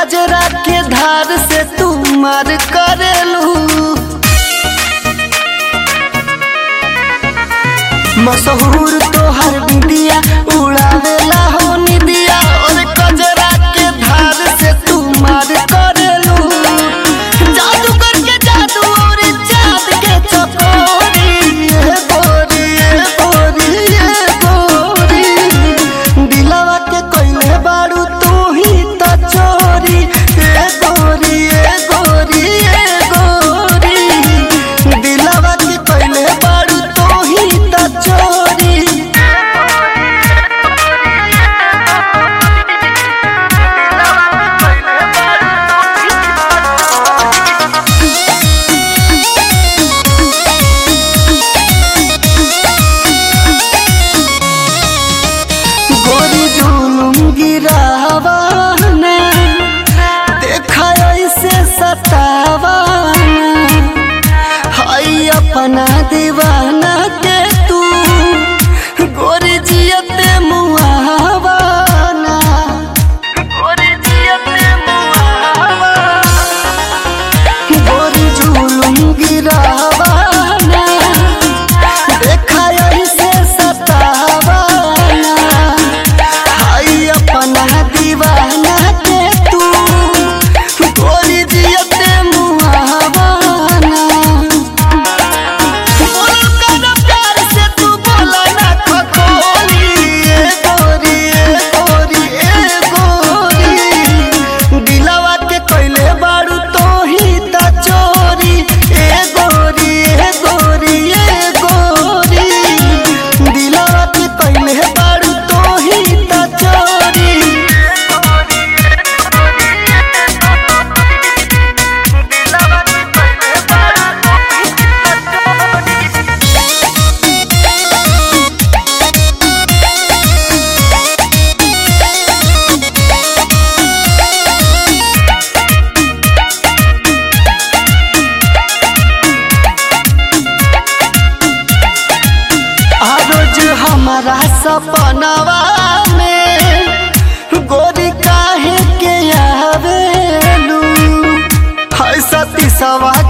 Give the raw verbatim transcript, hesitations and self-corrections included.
कजरा के धार से तू मार करेलू। मशहूर तोहर बिंदिया उड़ावेला हो निदिया, और कजरा के धार से तू मार करेलू। जादू करके जादू और चाँद के चकोरी, ये गोरी ये गोरी ये गोरी, दिलवा के कोइले बारू तू ही तो चोरी। ये गोरी ये गोरी ये गोरी, दिलवा के कोइले बारू तू ही तो चोरी। गोरी जुलुम गिरावाना, देखा ऐसे सतावाना, हाय अपना दीवाना के तू गोरी जियते मुहावाना, गोरी जियते मुहावाना। गोरी जुलुम गिरावाना, देखा ऐसे सतावाना, हाय अपना दीवाना के तू गोरी जियते मुहावाना। बोलो कर प्यार से तू बोला ना खखोली, ये गोरी ये गोरी ये गोरी, दिलवा के कोइले बारू तो ही ता चोरी। ये गोरी ये गोरी ये गोरी, दिलवा के कोइले बारू तो ही ता चोरी। रोज हमारा सपनवा में गोरी काहे के आवेलू, हाय सती सवा